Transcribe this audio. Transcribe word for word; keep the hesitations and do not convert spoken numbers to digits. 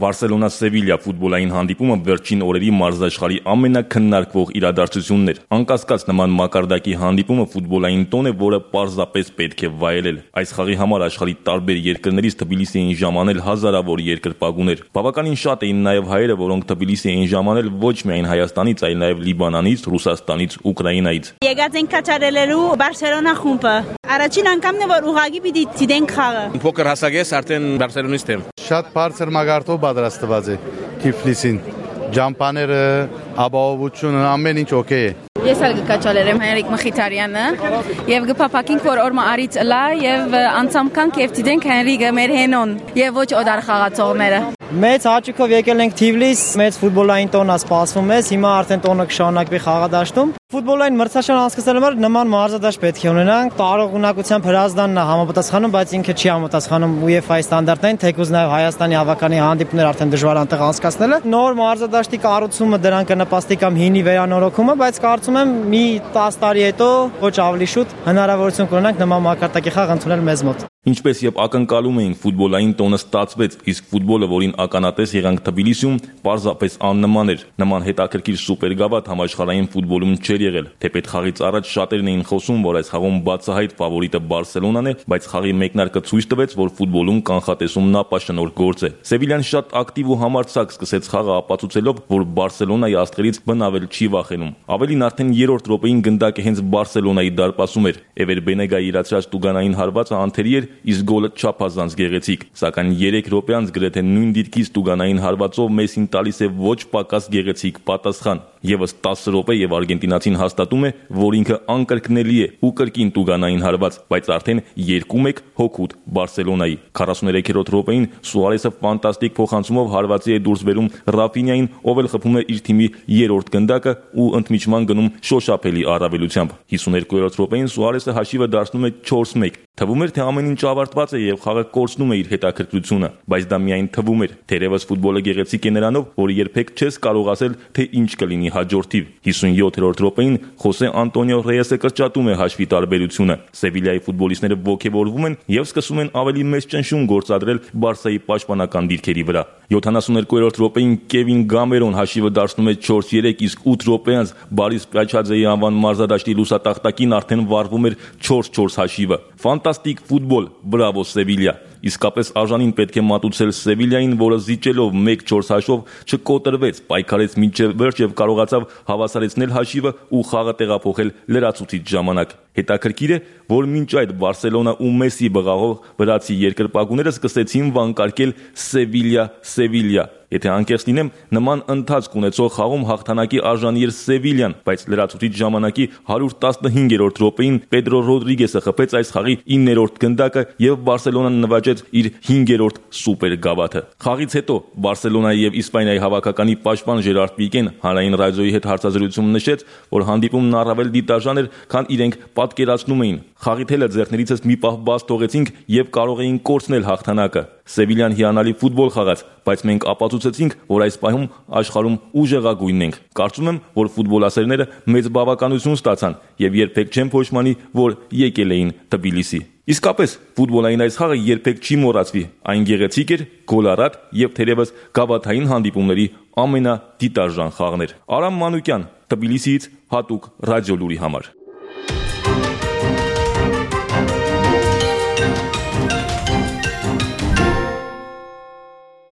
Բարսելոնա-Սևիլիա ֆուտբոլային հանդիպումը վերջին օրերի մարզաշխարհի ամենաքննարկվող իրադարձությունն էր։ Անկասկած նման մակարդակի հանդիպումը ֆուտբոլային տոն է, որը պարզապես պետք է վայելել։ Այս խաղի համար աշխարհի տարբեր երկրներից Թբիլիսի էին ժամանել հազարավոր երկրպագուներ։ Բավականին շատ էին նաև հայերը, որոնք Թբիլիսի էին ժամանել ոչ միայն Հայաստանից, այլ նաև Լիբանանից, Ռուսաստանից, Ուկրաինայից։ Եկած ենք քաչարելու Բարսելոնա խումբը։ Առաջին անգամն է, որ ուղղակի պիտի դիտենք խաղը։ Փոքր հասակես արդեն Բարսելոնից եմ։ Շատ բարձր մագարտով պատրաստված է Թիֆլիսին։ Ջամփաները, ապահովությունը, ամեն ինչ օքեյ է։ Ես էլ գկաչալերեմ Հենրիկ Մխիթարյանը եւ գփապակինք որ օրմա արից լա եւ անցամքանք եւ դիտենք Հենրիկը մեր հենոն եւ ոչ օդար խաղացողները։ Մեծ հաճույքով եկել ենք Թիֆլիս, մեծ ֆուտբոլային տոնա սպասվում է, հիմա արդեն տոնը կշարունակվի խաղադաշտում։ Ֆուտբոլային մրցաշար անցկացնելու համար նման մարզադաշտ պետք է ունենանք, տարողունակությամբ հրազդանն է համապատասխանում, բայց ինքը չի համապատասխանում ՈՒԵՖԱ-ի ստանդարտներին, թեկուզ նաև Հայաստանի հավաքանի հանդիպումներ արդեն դժվար անտեղ անցկացնելը։ Նոր մարզադաշտի կառուցումը դրան կնպաստի կամ հինի վերանորոգումը, բայց կարծում եմ մի տասը տարի հետո ոչ ավելի շուտ հնարավորություն կունենանք նման մակարդակի խաղ ընդունել մեզ մոտ։ Ինչպես եւ ակնկալում էինք, ֆուտբոլային տոնը ստացվեց, իսկ ֆուտբոլը, որին ականատես եղանք Թբիլիսիում, պարզապես աննման էր։ Նման հետաքրքիր սուպերգավաթ համաշխարհային ֆուտբոլում չէր եղել։ Թեպետ խաղից առաջ շատերն էին խոսում, որ այս խաղում բացահայտ ֆավորիտը Բարսելոնան է, բայց խաղի մեկնարկը ցույց տվեց, որ ֆուտբոլում կանխատեսումն ապաշնորհ գործ է։ Սևիլյան շատ ակտիվ ու համարձակ սկսեց խաղը ապացուցելով, որ Բարսելոնայի աստղերից բնավել չի վախենում։ Ավելին արդեն երրորդ րոպեին գնդակը հենց Բարսելոնայի դարպասում էր։ Էվեր Բենեգայի իրացրած տուգանային հարվածը անթերի էր, իսկ գոլը չափազանց գեղեցիկ, սակայն երեք րոպե անց գրեթե նույն դիրքից տուգանային հարվածով Մեսին տալիս է ոչ պակաս գեղեցիկ պատասխան։ Եվս տասը րոպե եւ արգենտինացին հաստատում է, որ ինքը անկրկնելի է ու կրկին տուգանային հարված, բայց արդեն երկու մեկ հոգուտ Բարսելոնայի։ քառասուներեքերորդ րոպեին Սուարեսը ֆանտաստիկ փոխանցումով հարվածի է դուրս բերում Ռաֆինյային, ով էլ խփում է իր թիմի երրորդ գնդակը ու ընդմիջման գնում շոշափելի առավելությամբ։ հիսուներկուերորդ րոպեին Սուարեսը հաշիվը դարձնում է չորս մեկ։ Թվում էր, թե ամեն ինչ ավարտված է եւ խաղը կորցնում է իր հետաքրքրությունը, բայց դա միայն թվում էր։ Թերևս ֆուտբոլը գեղեցիկ է նրանով, որ երբեք չես կարող ասել, թե ինչ կլինի հաջորդիվ։ հիսունյոթերորդ րոպեին Խոսե Անտոնիո Ռեյեսը կրճատում է հաշվի տարբերությունը։ Սևիլիայի ֆուտբոլիստները ոգևորվում են եւ սկսում են ավելի մեծ ճնշում գործադրել Բարսայի պաշտպանական դիրքերի վրա։ յոթանասուներկուերորդ րոպեին Կևին Գամերոն հաշիվը դարձնում է չորս երեք, իսկ ութ րոպե անց Բարիս Պյաչաձեի անվան մարզադաշտի լուսատախտակին արդեն վարվում էր չորս չորս հաշիվը։ Ֆանտաստիկ ֆուտբոլ, բրավո Սևիլիա։ Իսկապես արժանին պետք է մատուցել Սևիլիային, որը զիջելով մեկ չորս հաշվով չկոտրվեց, պայքարեց մինչև վերջ եւ կարողացավ հավասարեցնել հաշիվը ու խաղը տեղափոխել լրացուցիչ ժամանակ։ Հետաքրքիր է, որ մինչ այդ Բարսելոնա ու Մեսի բղավող վրացի երկրպագուները սկսեցին վանկարկել Սևիլիա, Սևիլիա։ Եթե անկեղծ լինեմ, նման ընթացք ունեցող խաղում հաղթանակի արժանի էր Սևիլիան, բայց լրացուցիչ ժամանակի հարյուր տասնհինգերորդ րոպեին Պեդրո Ռոդրիգեսը խփեց այս խաղի իններորդ գնդակը եւ Բարսելոնան նվաճեց իր հինգերորդ սուպեր գավաթը։ Խաղից հետո Բարսելոնայի եւ Իսպանիայի հավաքականի պաշտպան Ժերարդ Պիկեն հանրային ռադիոյի հետ հարցազրույցում նշեց, որ հանդիպումն առավել դիտարժան էր, քան իրենք պատկերացնում էին։ Խաղի թելը ձեռներիցս մի պահ բաց թողեցինք եւ կարող էին կորցնել հաղթանակը։ Սևիլիան հիանալի ֆուտբոլ խաղաց, բայց մենք ապացուցեցինք, որ այս պահում աշխարհում ուժեղագույնն ենք։ Կարծում եմ, որ ֆուտբոլասերները մեծ բավականություն ստացան եւ երբեք չեն փոշմանի, որ եկել էին Թբիլիսի։ Իսկապես, ֆուտբոլային այս խաղը երբեք չի մոռացվի։ Այն գեղեցիկ էր, գոլառատ եւ թերևս գավաթային հանդիպումների ամենադիտարժան խաղն էր։ Արամ Մանուկյան, Թբիլիսիից հատուկ ռադիոլուրի համար։